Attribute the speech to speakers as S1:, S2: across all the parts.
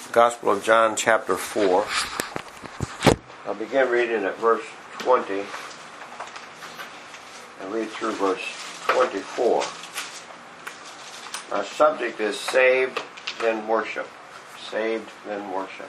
S1: Gospel of John, chapter 4. I'll begin reading at verse 20 and read through verse 24. Our subject is saved, then worship. Saved, then worship.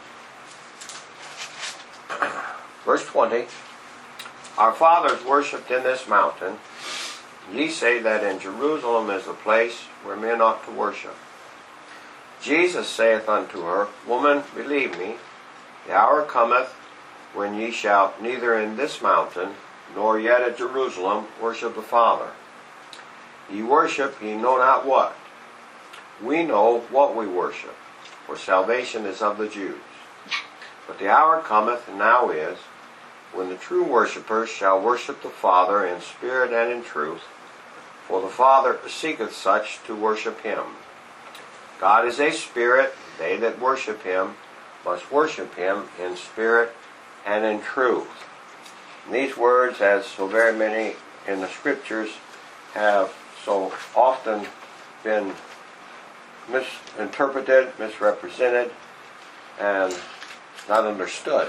S1: Verse 20. Our fathers worshipped in this mountain. Ye say that in Jerusalem is the place where men ought to worship. Jesus saith unto her, Woman, believe me, the hour cometh when ye shall neither in this mountain nor yet at Jerusalem worship the Father. Ye worship ye know not what. We know what we worship, for salvation is of the Jews. But the hour cometh, and now is, when the true worshippers shall worship the Father in spirit and in truth, for the Father seeketh such to worship him. God is a spirit. They that worship him must worship him in spirit and in truth. And these words, as so very many in the scriptures, have so often been misinterpreted, misrepresented, and not understood.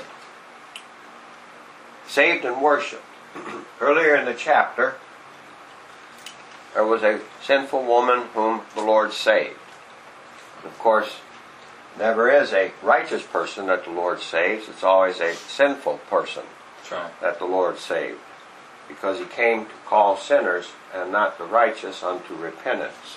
S1: Saved and worship. Earlier in the chapter, there was a sinful woman whom the Lord saved. Of course, never is a righteous person that the Lord saves. It's always a sinful person that the Lord saved, because he came to call sinners and not the righteous unto repentance.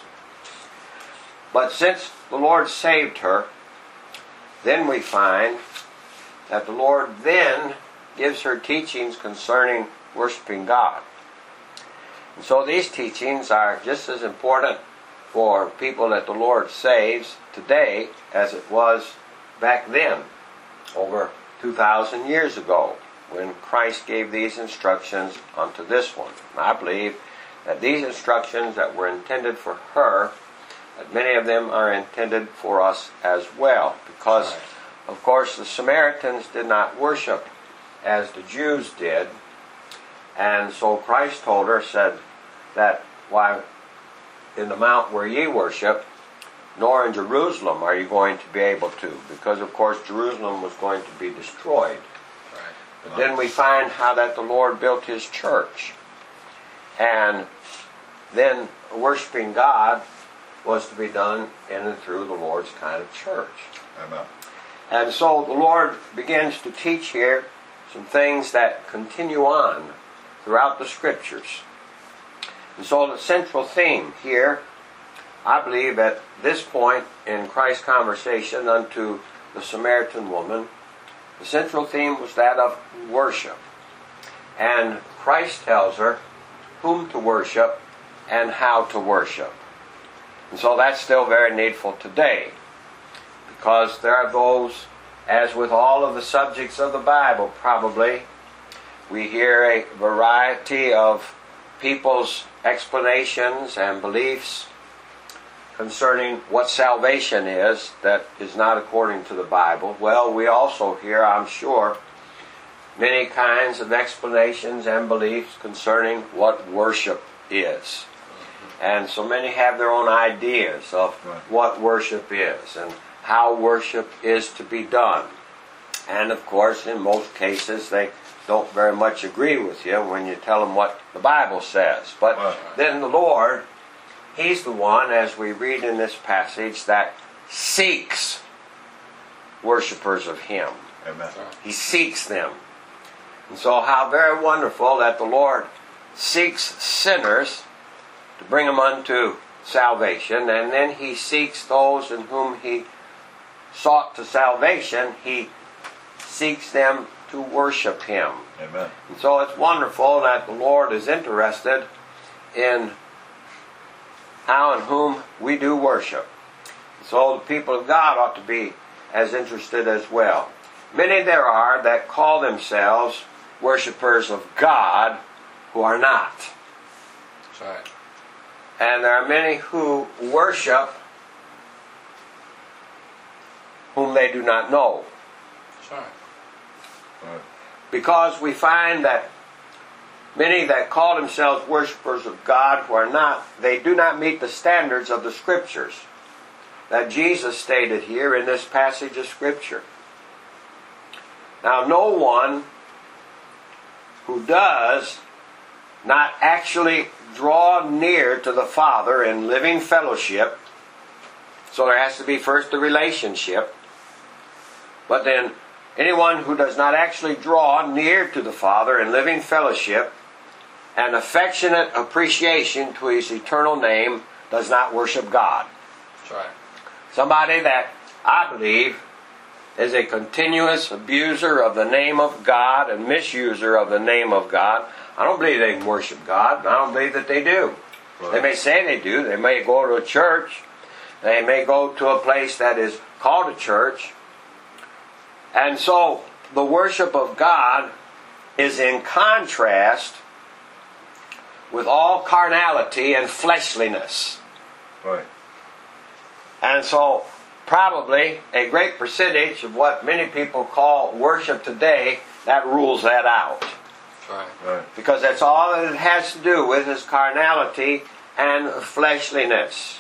S1: But since the Lord saved her, then we find that the Lord then gives her teachings concerning worshiping God. And so these teachings are just as important for people that the Lord saves today as it was back then, over 2,000 years ago, when Christ gave these instructions unto this one. And I believe that these instructions that were intended for her, that many of them are intended for us as well, because of course the Samaritans did not worship as the Jews did, and so Christ told her, said that, why, in the mount where ye worship, nor in Jerusalem are you going to be able to, because of course Jerusalem was going to be destroyed. But then we find how that the Lord built his church, and then worshiping God was to be done in and through the Lord's kind of church. Amen. And so the Lord begins to teach here some things that continue on throughout the scriptures. And so the central theme here, I believe at this point in Christ's conversation unto the Samaritan woman, the central theme was that of worship. And Christ tells her whom to worship and how to worship. And so that's still very needful today, because there are those, as with all of the subjects of the Bible probably, we hear a variety of people's explanations and beliefs concerning what salvation is that is not according to the Bible. Well, we also hear, I'm sure, many kinds of explanations and beliefs concerning what worship is. And so many have their own ideas of what worship is and how worship is to be done. And of course, in most cases, they don't very much agree with you when you tell them what the Bible says. But then the Lord, he's the one, as we read in this passage, that seeks worshipers of him. Amen. He seeks them. And so how very wonderful that the Lord seeks sinners to bring them unto salvation, and then he seeks those in whom he sought to salvation, he seeks them to worship him. Amen. And so it's wonderful that the Lord is interested in how and whom we do worship. So the people of God ought to be as interested as well. Many there are that call themselves worshipers of God who are not. That's right. And there are many who worship whom they do not know. That's right. Because we find that many that call themselves worshipers of God who are not, they do not meet the standards of the Scriptures. that Jesus stated here in this passage of Scripture. Now, no one who does not actually draw near to the Father in living fellowship, so there has to be first the relationship, but then anyone who does not actually draw near to the Father in living fellowship and affectionate appreciation to His eternal name does not worship God.
S2: That's right.
S1: Somebody that I believe is a continuous abuser of the name of God and misuser of the name of God, I don't believe they can worship God, and I don't believe that they do.
S2: Right.
S1: They may say they do. They may go to a church. They may go to a place that is called a church. And so the worship of God is in contrast with all carnality and fleshliness.
S2: Right.
S1: And so probably a great percentage of what many people call worship today, that rules that out.
S2: Right.
S3: Right.
S1: Because that's all that it has to do with is carnality and fleshliness.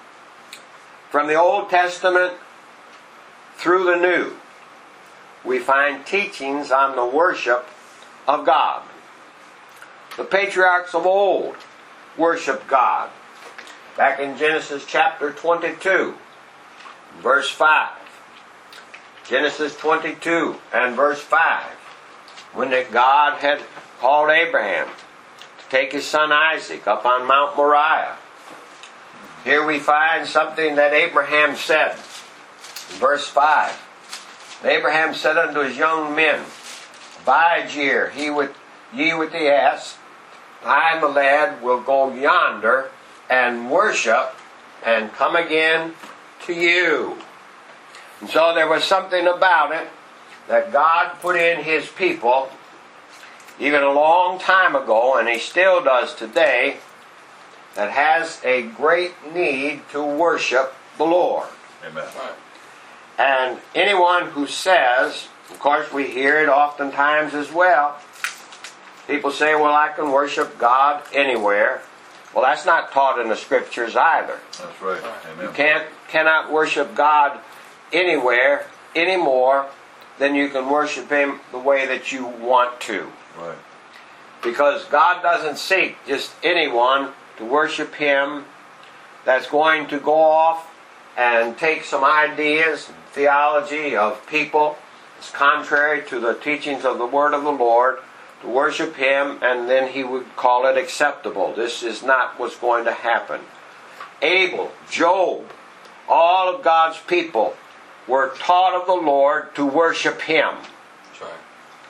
S1: From the Old Testament through the New, we find teachings on the worship of God. The patriarchs of old worshiped God. Back in Genesis chapter 22, verse 5. Genesis 22 and verse 5. When God had called Abraham to take his son Isaac up on Mount Moriah. Here we find something that Abraham said. In verse 5. Abraham said unto his young men, Abide ye with the ass, I and the lad will go yonder and worship and come again to you. And so there was something about it that God put in His people even a long time ago, and He still does today, that has a great need to worship the Lord.
S3: Amen.
S2: Right.
S1: And anyone who says, of course we hear it oftentimes as well, people say, well, I can worship God anywhere. Well, that's not taught in the Scriptures either.
S3: That's right. Amen.
S1: You cannot worship God anywhere any more than you can worship Him the way that you want to.
S3: Right.
S1: Because God doesn't seek just anyone to worship Him that's going to go off and take some ideas and theology of people that's contrary to the teachings of the Word of the Lord, to worship Him, and then He would call it acceptable. This is not what's going to happen. Abel, Job, all of God's people were taught of the Lord to worship Him.
S2: That's right.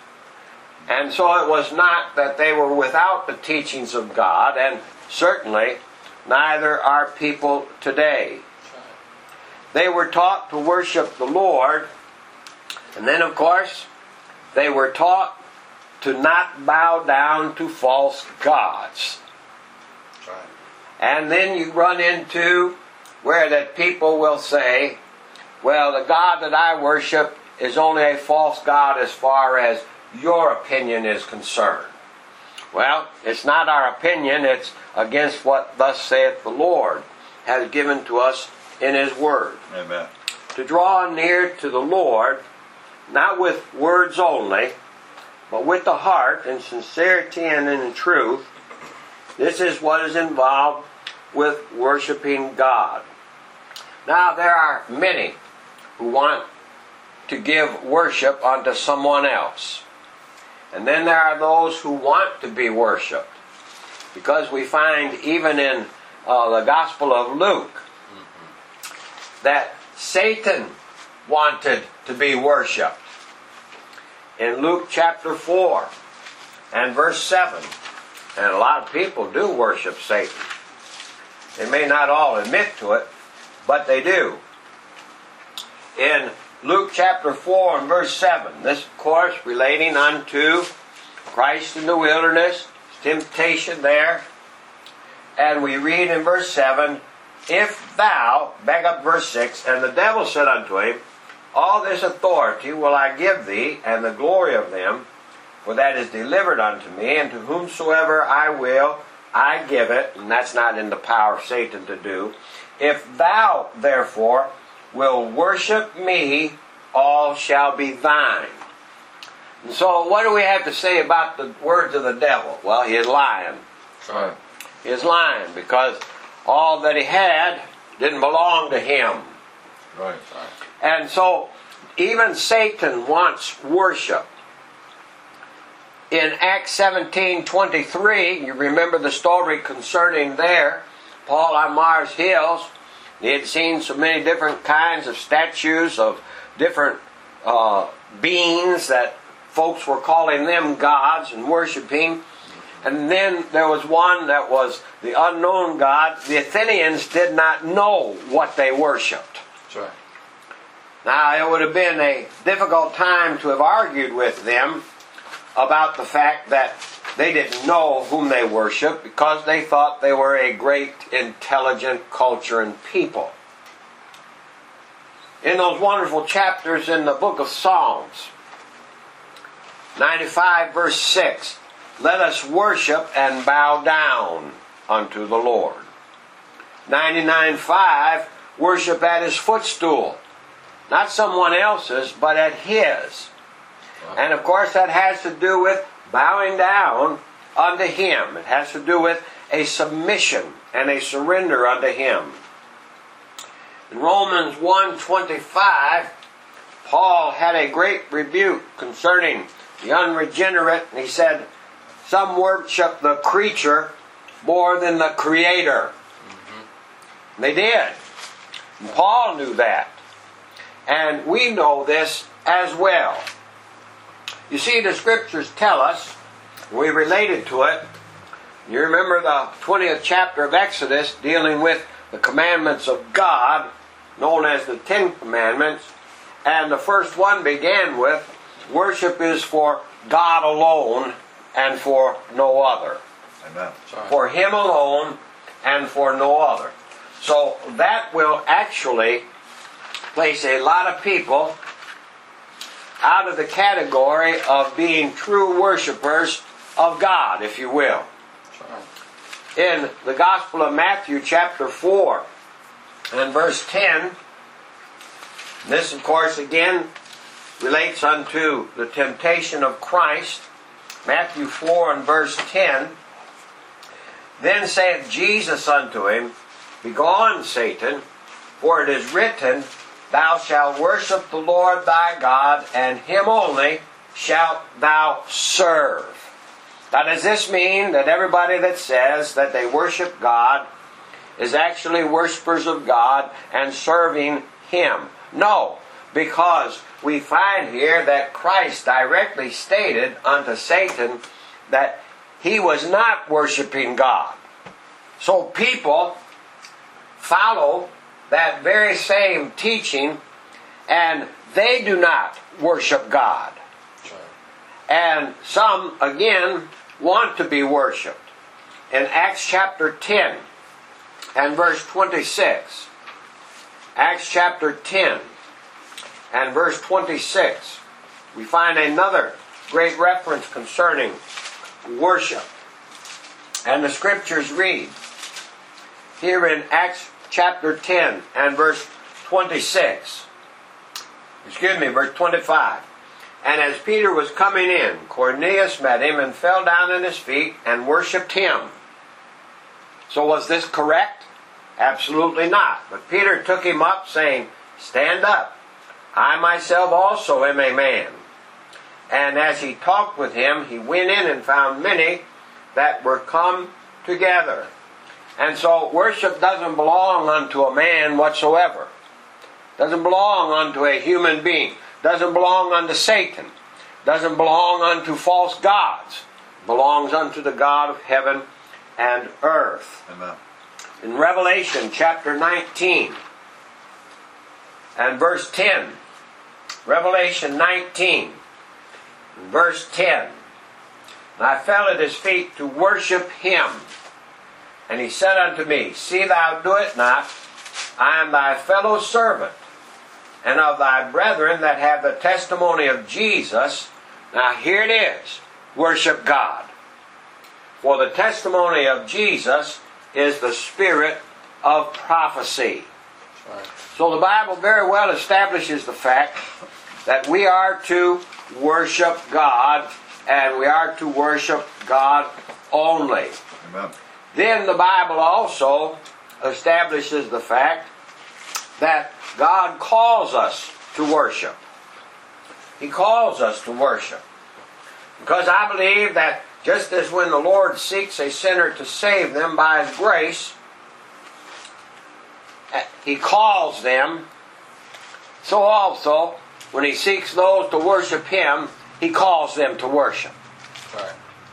S1: And so it was not that they were without the teachings of God, and certainly neither are people today.
S2: That's right.
S1: They were taught to worship the Lord, and then of course they were taught to not bow down to false gods.
S2: That's right.
S1: And then you run into where that people will say, well, the God that I worship is only a false god as far as your opinion is concerned. Well, it's not our opinion, it's against what thus saith the Lord has given to us in His Word.
S3: Amen.
S1: To draw near to the Lord, not with words only, but with the heart in sincerity and in truth, this is what is involved with worshiping God. Now, there are many who want to give worship unto someone else. And then there are those who want to be worshipped. Because we find even in the Gospel of Luke that Satan wanted to be worshipped. In Luke chapter 4 and verse 7, and a lot of people do worship Satan. They may not all admit to it, but they do. In Luke chapter 4 and verse 7, this of course relating unto Christ in the wilderness, his temptation there. And we read in verse 7, If thou, back up verse 6, and the devil said unto him, All this authority will I give thee, and the glory of them, for that is delivered unto me, and to whomsoever I will, I give it. And that's not in the power of Satan to do. If thou, therefore, will worship me, all shall be thine. And so what do we have to say about the words of the devil? Well, he is lying.
S2: That's right.
S1: He is lying because all that he had didn't belong to him.
S2: Right.
S1: And so even Satan wants worship. In Acts 17:23, you remember the story concerning there, Paul on Mars Hills. He had seen so many different kinds of statues of different beings that folks were calling them gods and worshiping. And then there was one that was the unknown god. The Athenians did not know what they worshipped.
S2: That's right.
S1: Now, it would have been a difficult time to have argued with them about the fact that they didn't know whom they worshiped because they thought they were a great, intelligent culture and people. In those wonderful chapters in the book of Psalms, 95 verse 6, let us worship and bow down unto the Lord. 99:5, worship at His footstool. Not someone else's, but at His. And of course that has to do with bowing down unto Him. It has to do with a submission and a surrender unto Him. In Romans 1:25, Paul had a great rebuke concerning the unregenerate. And he said, some worship the creature more than the Creator. And they did. And Paul knew that. And we know this as well. You see, the Scriptures tell us, we related to it. You remember the 20th chapter of Exodus dealing with the commandments of God, known as the Ten Commandments. And the first one began with, worship is for God alone and for no other.
S2: Amen.
S1: For Him alone and for no other. So that will actually place a lot of people out of the category of being true worshipers of God, if you will. In the Gospel of Matthew chapter 4 and verse 10, this of course again relates unto the temptation of Christ. Matthew 4 and verse 10, then saith Jesus unto him, begone, Satan, for it is written, thou shalt worship the Lord thy God, and Him only shalt thou serve. Now, does this mean that everybody that says that they worship God is actually worshipers of God and serving Him? No, because we find here that Christ directly stated unto Satan that he was not worshiping God. So people follow that very same teaching, and they do not worship God. And some, again, want to be worshipped. In Acts chapter 10 and verse 26, Acts chapter 10 and verse 26, we find another great reference concerning worship. And the Scriptures read, here in Acts chapter 10 and verse 26. Verse 25. And as Peter was coming in, Cornelius met him and fell down at his feet and worshipped him. So was this correct? Absolutely not. But Peter took him up, saying, stand up. I myself also am a man. And as he talked with him, he went in and found many that were come together. And so worship doesn't belong unto a man whatsoever. Doesn't belong unto a human being. Doesn't belong unto Satan. Doesn't belong unto false gods. Belongs unto the God of heaven and earth.
S2: Amen.
S1: In Revelation chapter 19 and verse 10. Revelation 19 verse 10. And I fell at his feet to worship him. And he said unto me, see thou do it not. I am thy fellow servant, and of thy brethren that have the testimony of Jesus. Now here it is. Worship God. For the testimony of Jesus is the spirit of prophecy.
S2: Right.
S1: So the Bible very well establishes the fact that we are to worship God, and we are to worship God only.
S2: Amen.
S1: Then the Bible also establishes the fact that God calls us to worship. He calls us to worship. Because I believe that just as when the Lord seeks a sinner to save them by His grace, He calls them, so also when He seeks those to worship Him, He calls them to worship.
S2: Right.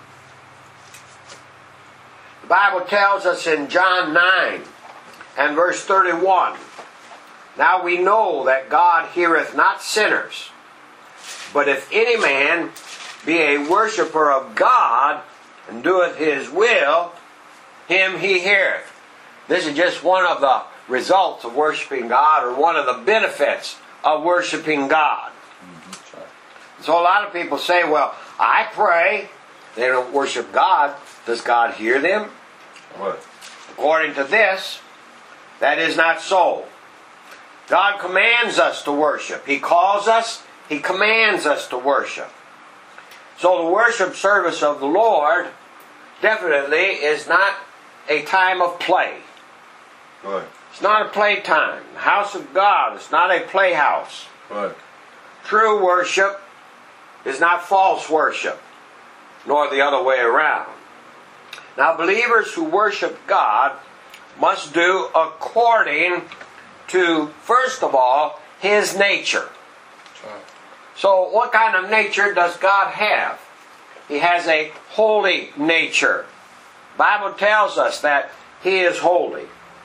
S1: The Bible tells us in John 9 and verse 31, "Now we know that God heareth not sinners, but if any man be a worshipper of God, and doeth His will, him He heareth." This is just one of the results of worshiping God, or one of the benefits of worshiping God.
S2: Mm-hmm. Right.
S1: So a lot of people say, well, I pray. They don't worship God. Does God hear them?
S2: What?
S1: According to this, that is not so. God commands us to worship. He calls us. He commands us to worship. So the worship service of the Lord definitely is not a time of play.
S2: Right.
S1: It's not a playtime. The house of God is not a playhouse.
S2: Right.
S1: True worship is not false worship, nor the other way around. Now, believers who worship God must do according to, first of all, His nature.
S2: Right.
S1: So, what kind of nature does God have? He has a holy nature. The Bible tells us that He is holy.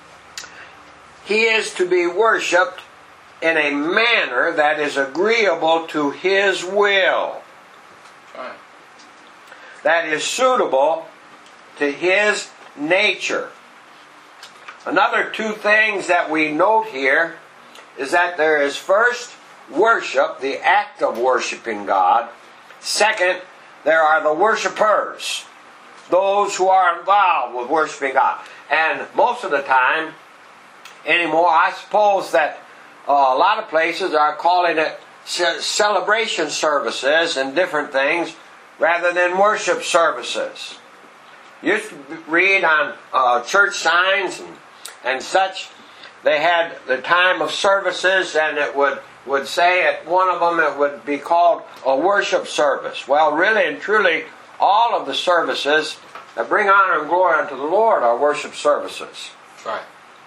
S1: He is to be worshipped in a manner that is agreeable to His will,
S2: Right.
S1: that is suitable to His nature. Another two things that we note here is that there is first worship, the act of worshiping God. Second, there are the worshipers, those who are involved with worshiping God. And most of the time, anymore, I suppose that a lot of places are calling it celebration services and different things rather than worship services. You used to read on church signs and such, they had the time of services, and it would say at one of them it would be called a worship service. Well, really and truly, all of the services that bring honor and glory unto the Lord are worship services.
S2: Right.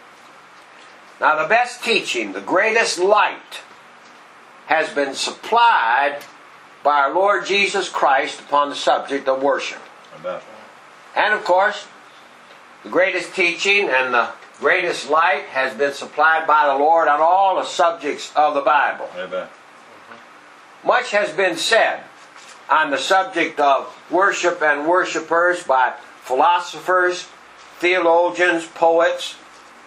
S1: Now, the best teaching, the greatest light, has been supplied by our Lord Jesus Christ upon the subject of worship.
S2: Amen.
S1: And of course, the greatest teaching and the greatest light has been supplied by the Lord on all the subjects of the Bible.
S2: Amen.
S1: Much has been said on the subject of worship and worshipers by philosophers, theologians, poets,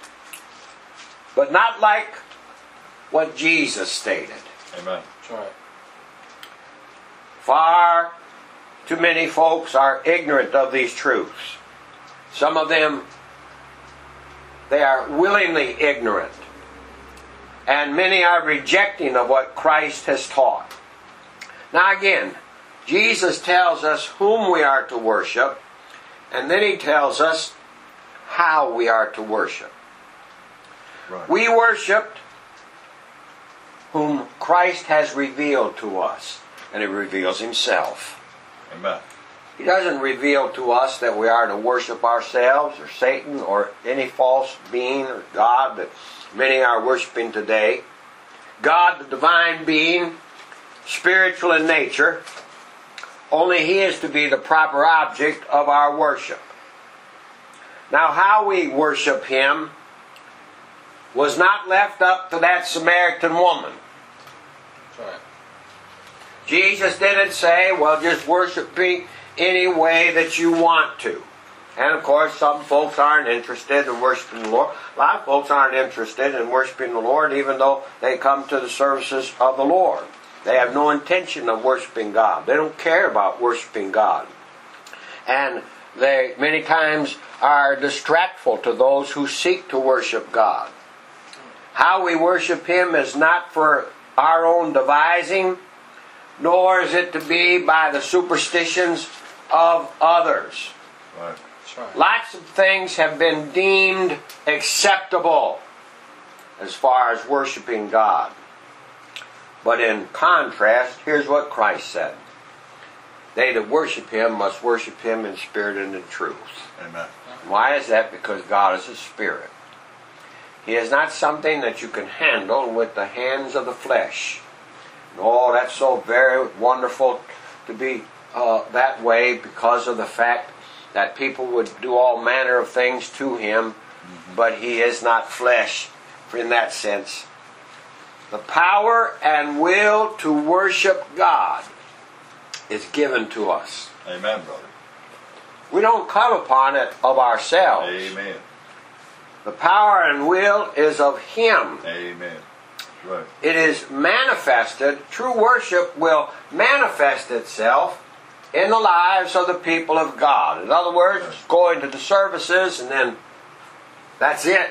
S1: but not like what Jesus stated.
S2: Amen.
S3: Right.
S1: Far too many folks are ignorant of these truths. Some of them, they are willingly ignorant. And many are rejecting of what Christ has taught. Now again, Jesus tells us whom we are to worship, and then He tells us how we are to worship.
S2: Right.
S1: We worshiped whom Christ has revealed to us, and He reveals Himself.
S2: Amen.
S1: He doesn't reveal to us that we are to worship ourselves or Satan or any false being or God that many are worshiping today. God, the divine being, spiritual in nature, only He is to be the proper object of our worship. Now, how we worship Him was not left up to that Samaritan woman.
S3: Right.
S1: Jesus didn't say, well, just worship me any way that you want to. And of course, some folks aren't interested in worshiping the Lord. A lot of folks aren't interested in worshiping the Lord even though they come to the services of the Lord. They have no intention of worshiping God. They don't care about worshiping God. And they many times are distractful to those who seek to worship God. How we worship Him is not for our own devising, nor is it to be by the superstitions of others.
S2: Right.
S3: That's right.
S1: Lots of things have been deemed acceptable as far as worshiping God. But in contrast, here's what Christ said. They that worship Him must worship Him in spirit and in truth.
S2: Amen.
S1: Why is that? Because God is a spirit. He is not something that you can handle with the hands of the flesh. Oh, that's so very wonderful to be that way because of the fact that people would do all manner of things to Him, but He is not flesh in that sense. The power and will to worship God is given to us.
S2: Amen, brother.
S1: We don't come upon it of ourselves.
S2: Amen.
S1: The power and will is of Him.
S2: Amen. Right.
S1: It is manifested, true worship will manifest itself in the lives of the people of God. In other words, going to the services and then that's it.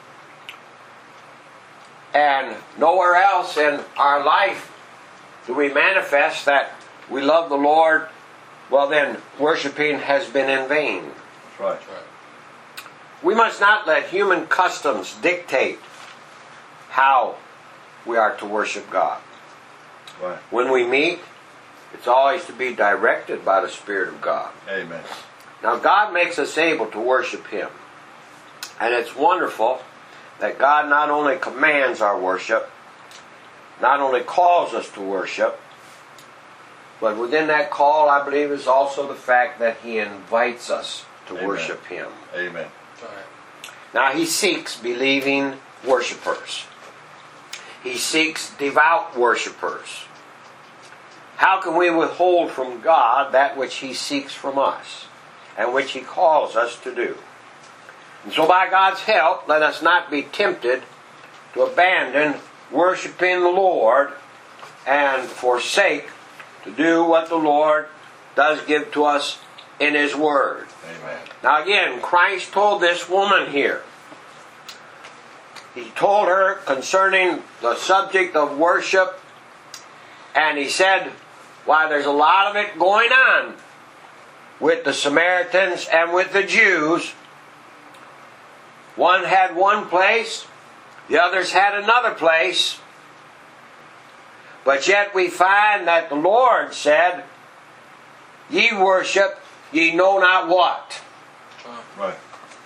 S1: And nowhere else in our life do we manifest that we love the Lord. Well then, worshiping has been in vain.
S2: That's right.
S3: That's right.
S1: We must not let human customs dictate how we are to worship God.
S2: Right.
S1: When we meet, it's always to be directed by the Spirit of God.
S2: Amen.
S1: Now, God makes us able to worship Him. And it's wonderful that God not only commands our worship, not only calls us to worship, but within that call, I believe, is also the fact that He invites us to
S2: Amen.
S1: worship Him.
S2: Amen.
S3: That's right.
S1: Now, He seeks believing worshipers. He seeks devout worshipers. How can we withhold from God that which He seeks from us and which He calls us to do? And so by God's help, let us not be tempted to abandon worshiping the Lord and forsake to do what the Lord does give to us in His Word.
S2: Amen.
S1: Now again, Christ told this woman here. He told her concerning the subject of worship, and He said, why, there's a lot of it going on with the Samaritans and with the Jews. One had one place, the others had another place. But yet we find that the Lord said, ye worship, ye know not what.
S3: That's right.
S2: Right.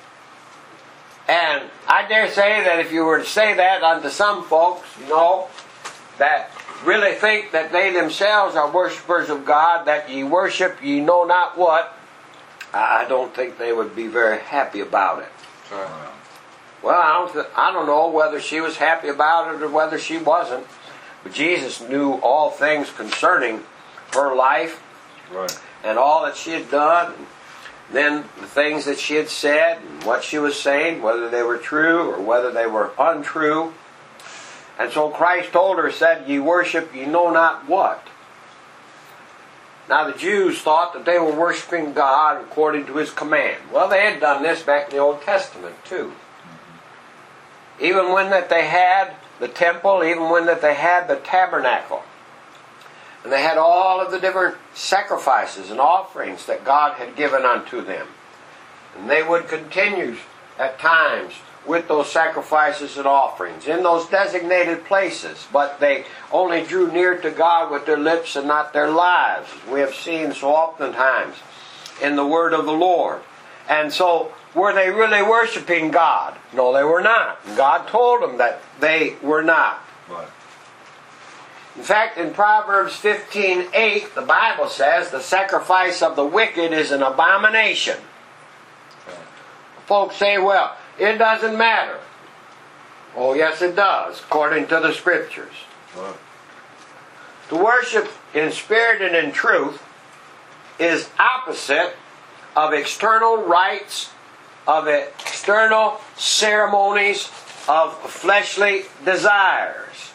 S1: And I dare say that if you were to say that unto some folks, that really think that they themselves are worshipers of God, that ye worship, ye know not what, I don't think they would be very happy about it.
S3: That's right.
S1: Well, I don't know whether she was happy about it or whether she wasn't. But Jesus knew all things concerning her life
S2: Right.
S1: and all that she had done. And then the things that she had said and what she was saying, whether they were true or whether they were untrue. And so Christ told her, said, ye worship, ye know not what. Now the Jews thought that they were worshiping God according to His command. Well, they had done this back in the Old Testament too. Even when that they had the temple, even when that they had the tabernacle. And they had all of the different sacrifices and offerings that God had given unto them. And they would continue at times with those sacrifices and offerings in those designated places. But they only drew near to God with their lips and not their lives, as we have seen so oftentimes in the word of the Lord. And so, were they really worshiping God? No, they were not. God told them that they were not.
S2: Right.
S1: In fact, in Proverbs 15:8, the Bible says, the sacrifice of the wicked is an abomination.
S3: Right.
S1: Folks say, well, it doesn't matter. Oh, yes, it does, according to the Scriptures.
S2: Right.
S1: To worship in spirit and in truth is opposite of external rites, of external ceremonies, of fleshly desires.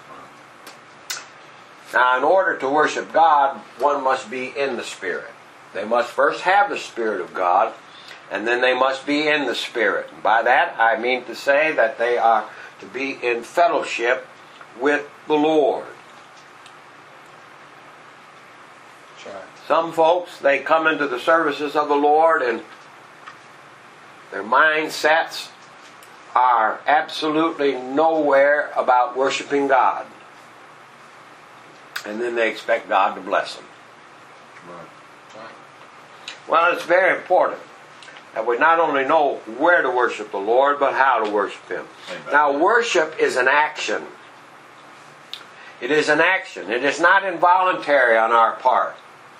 S1: Now, in order to worship God, one must be in the Spirit. They must first have the Spirit of God, And then they must be in the Spirit. And by that I mean to say that they are to be in fellowship with the Lord.
S3: That's right.
S1: Some folks, they come into the services of the Lord and their mindsets are absolutely nowhere about worshiping God. And then they expect God to bless them.
S2: Right.
S3: That's right.
S1: Well, it's very important that we not only know where to worship the Lord, but how to worship Him.
S2: Amen.
S1: Now, worship is an action. It is an action. It is not involuntary on our part.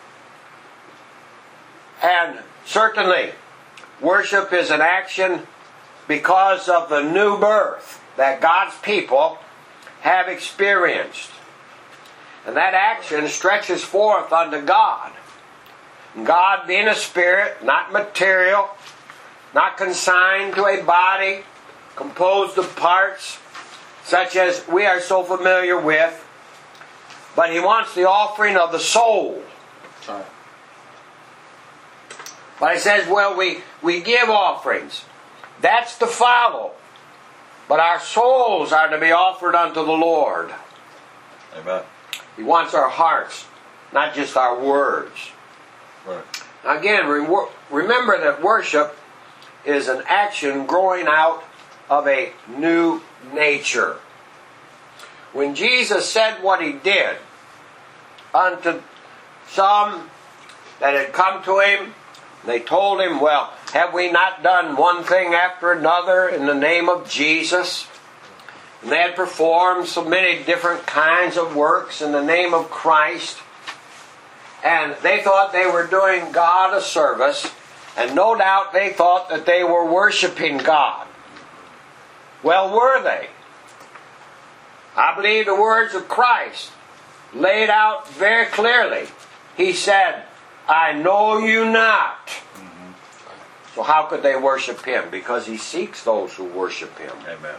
S1: And certainly, worship is an action because of the new birth that God's people have experienced. And that action stretches forth unto God. God being a spirit, not material, not consigned to a body composed of parts such as we are so familiar with, but He wants the offering of the soul.
S3: That's right.
S1: But He says, well, we give offerings. That's to follow. But our souls are to be offered unto the Lord.
S2: Amen.
S1: He wants our hearts, not just our words.
S2: Right.
S1: Now again, remember that worship is an action growing out of a new nature. When Jesus said what He did unto some that had come to Him, they told Him, well, have we not done one thing after another in the name of Jesus? And they had performed so many different kinds of works in the name of Christ. And they thought they were doing God a service. And no doubt they thought that they were worshiping God. Well, were they? I believe the words of Christ laid out very clearly. He said, I know you not. So how could they worship Him? Because He seeks those who worship Him.
S2: Amen.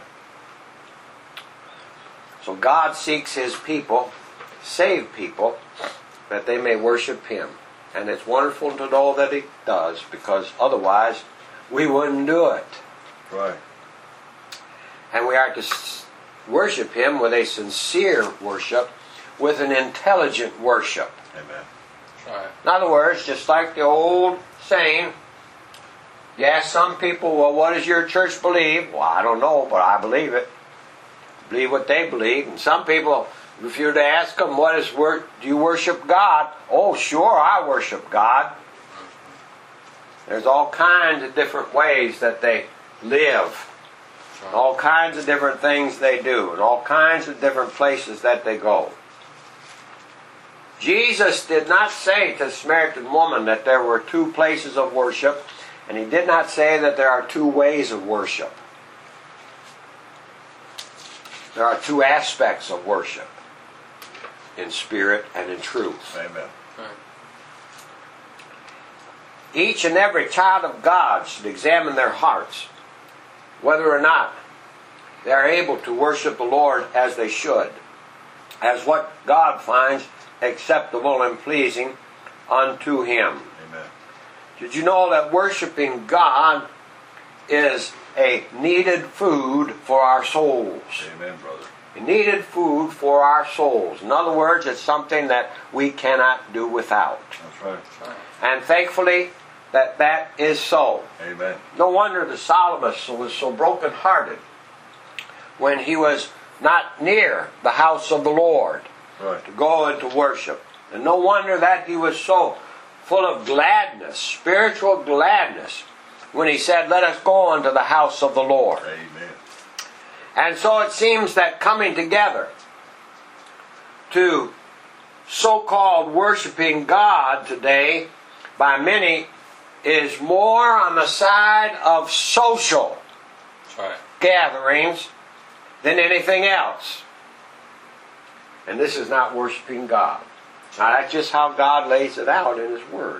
S1: So God seeks His people, saved people, that they may worship Him. And it's wonderful to know that He does, because otherwise we wouldn't do it.
S2: Right.
S1: And we are to worship Him with a sincere worship, with an intelligent worship.
S2: Amen.
S3: That's right.
S1: In other words, just like the old saying, you ask some people, well, what does your church believe? Well, I don't know, but I believe it. Believe what they believe. And some people, if you were to ask them, do you worship God? Oh, sure, I worship God. There's all kinds of different ways that they live. All kinds of different things they do. And all kinds of different places that they go. Jesus did not say to the Samaritan woman that there were two places of worship. And He did not say that there are two ways of worship. There are two aspects of worship. In spirit and in truth.
S2: Amen.
S3: Right.
S1: Each and every child of God should examine their hearts, whether or not they are able to worship the Lord as they should, as what God finds acceptable and pleasing unto Him.
S2: Amen.
S1: Did you know that worshiping God is a needed food for our souls?
S2: Amen, brother.
S1: A needed food for our souls. In other words, it's something that we cannot do without.
S2: That's right.
S3: That's right.
S1: And thankfully, that is so.
S2: Amen.
S1: No wonder the psalmist was so brokenhearted when he was not near the house of the Lord
S2: Right.
S1: to go and to worship. And no wonder that he was so full of gladness, spiritual gladness, when he said, let us go unto the house of the Lord.
S2: Amen.
S1: And so it seems that coming together to so-called worshiping God today by many is more on the side of social
S3: That's right.
S1: gatherings than anything else. And this is not worshiping God. Now that's just how God lays it out in His Word.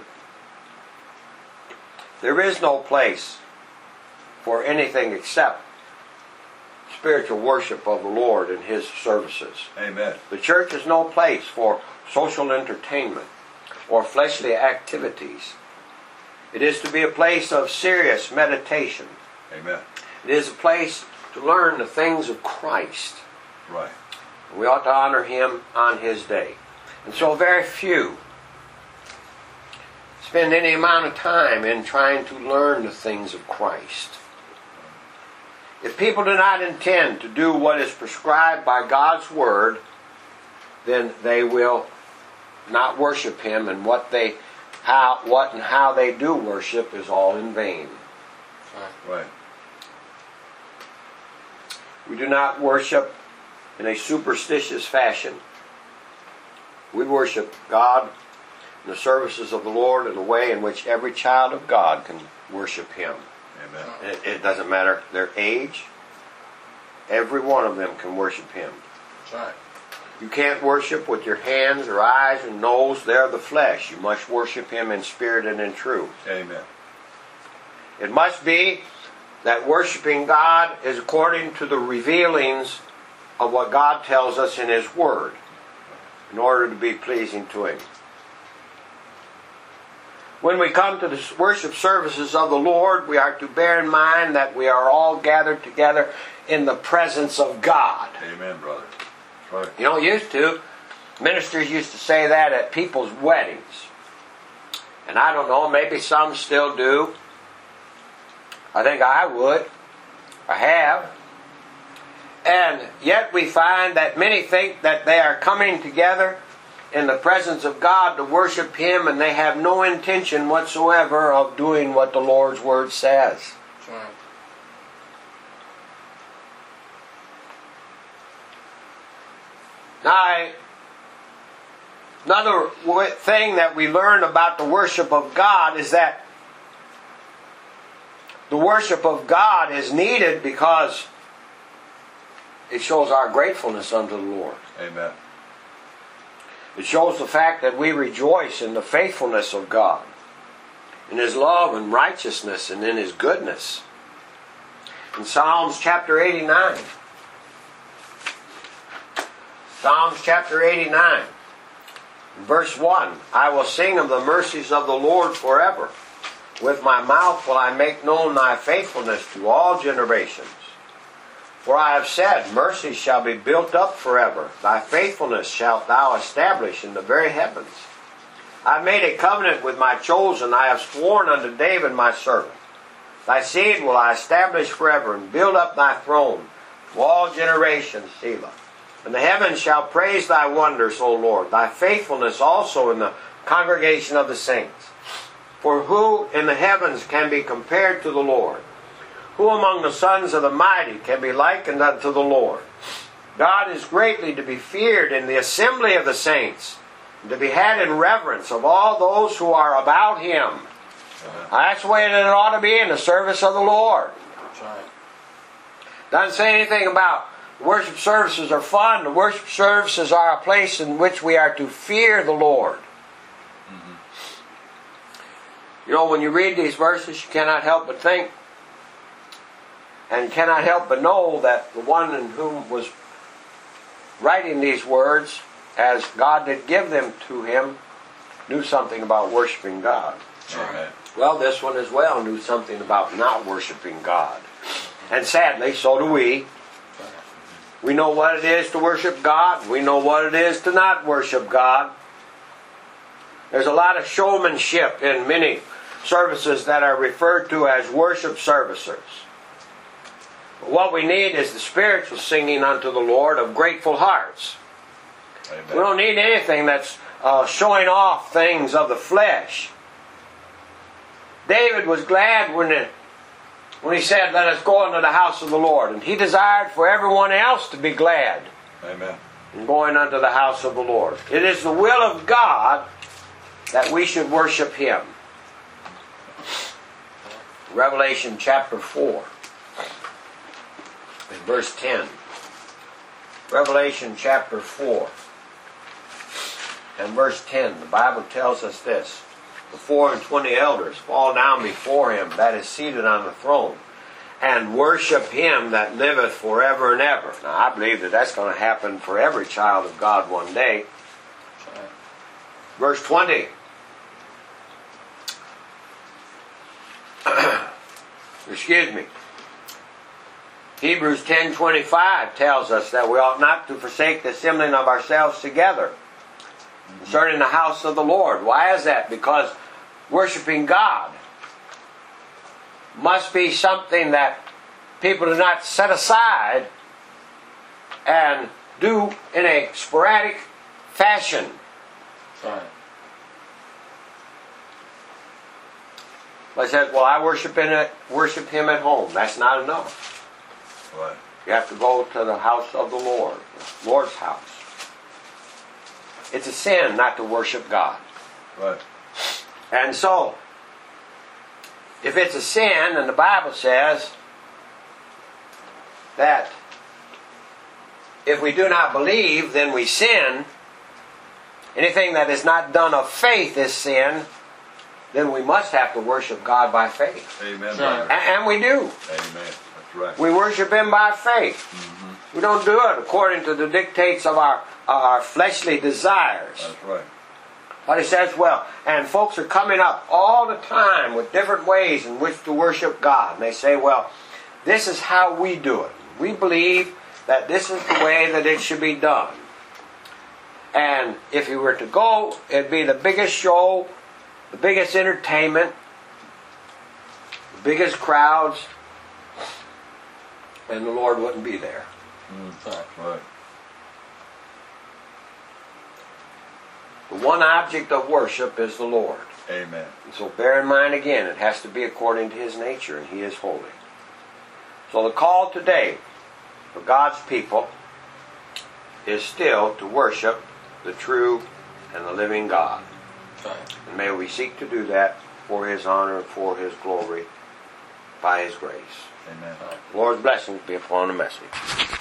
S1: There is no place for anything except spiritual worship of the Lord in His services.
S2: Amen.
S1: The church is no place for social entertainment or fleshly activities. It is to be a place of serious meditation.
S2: Amen.
S1: It is a place to learn the things of Christ.
S2: Right.
S1: We ought to honor Him on His day. And so very few spend any amount of time in trying to learn the things of Christ. If people do not intend to do what is prescribed by God's Word, then they will not worship Him, and what and how they do worship is all in vain.
S2: Right.
S1: We do not worship in a superstitious fashion. We worship God in the services of the Lord in a way in which every child of God can worship Him.
S2: Amen.
S1: It doesn't matter their age. Every one of them can worship Him.
S3: That's right.
S1: You can't worship with your hands or eyes and nose. They're the flesh. You must worship Him in spirit and in truth.
S2: Amen.
S1: It must be that worshiping God is according to the revealings of what God tells us in His Word in order to be pleasing to Him. When we come to the worship services of the Lord, we are to bear in mind that we are all gathered together in the presence of God.
S2: Amen, brother. Right.
S1: You know, ministers used to say that at people's weddings. And I don't know, maybe some still do. I think I would. I have. And yet we find that many think that they are coming together in the presence of God to worship Him, and they have no intention whatsoever of doing what the Lord's Word says.
S3: That's right.
S1: Now, another thing that we learn about the worship of God is that the worship of God is needed because it shows our gratefulness unto the Lord.
S2: Amen.
S1: It shows the fact that we rejoice in the faithfulness of God, in His love and righteousness, and in His goodness. In Psalms chapter 89, Psalms chapter 89, verse 1, I will sing of the mercies of the Lord forever. With my mouth will I make known Thy faithfulness to all generations. For I have said, mercy shall be built up forever. Thy faithfulness shalt Thou establish in the very heavens. I have made a covenant with my chosen. I have sworn unto David my servant. Thy seed will I establish forever, and build up Thy throne to all generations, Selah. And the heavens shall praise Thy wonders, O Lord, Thy faithfulness also in the congregation of the saints. For who in the heavens can be compared to the Lord? Who among the sons of the mighty can be likened unto the Lord? God is greatly to be feared in the assembly of the saints, and to be had in reverence of all those who are about Him. That's the way that it ought to be in the service of the Lord.
S3: That's right.
S1: Doesn't say anything about worship services are fun. The worship services are a place in which we are to fear the Lord. You know, when you read these verses, you cannot help but think and cannot help but know that the one in whom was writing these words, as God did give them to him, knew something about worshiping God.
S2: Amen.
S1: Well, this one as well knew something about not worshiping God. And sadly, so do we. We know what it is to worship God. We know what it is to not worship God. There's a lot of showmanship in many services that are referred to as worship services. But what we need is the spiritual singing unto the Lord of grateful hearts.
S2: Amen.
S1: We don't need anything that's showing off things of the flesh. David was glad when he said, let us go into the house of the Lord. And he desired for everyone else to be glad
S2: Amen.
S1: in going unto the house of the Lord. It is the will of God that we should worship Him. Revelation chapter 4 and verse 10. Revelation chapter 4 and verse 10. The Bible tells us this. The 24 elders fall down before Him that is seated on the throne, and worship Him that liveth forever and ever. Now I believe that that's going to happen for every child of God one day. Verse 20. excuse me. Hebrews 10:25 tells us that we ought not to forsake the assembling of ourselves together concerning the house of the Lord. Why is that? Because worshiping God must be something that people do not set aside and do in a sporadic fashion.
S3: Right.
S1: I said, well, I worship Him at home. That's not enough.
S2: Right.
S1: You have to go to the house of the Lord, the Lord's house. It's a sin not to worship God.
S2: Right.
S1: And so, if it's a sin, and the Bible says that if we do not believe, then we sin. Anything that is not done of faith is sin. Then we must have to worship God by faith.
S2: Amen,
S3: Right.
S2: brother.
S1: And we do.
S2: Amen. That's right.
S1: We worship Him by faith.
S2: Mm-hmm.
S1: We don't do it according to the dictates of our fleshly desires.
S2: That's right.
S1: But He says, well, and folks are coming up all the time with different ways in which to worship God. And they say, well, this is how we do it. We believe that this is the way that it should be done. And if you were to go, it'd be the biggest show, the biggest entertainment, the biggest crowds, and the Lord wouldn't be there.
S3: Right.
S2: Right.
S1: The one object of worship is the Lord.
S2: Amen.
S1: And so bear in mind again, it has to be according to His nature, and He is holy. So the call today for God's people is still to worship the true and the living God.
S3: Right.
S1: And may we seek to do that for His honor and for His glory by His grace.
S2: Amen.
S1: The Lord's blessings be upon the message.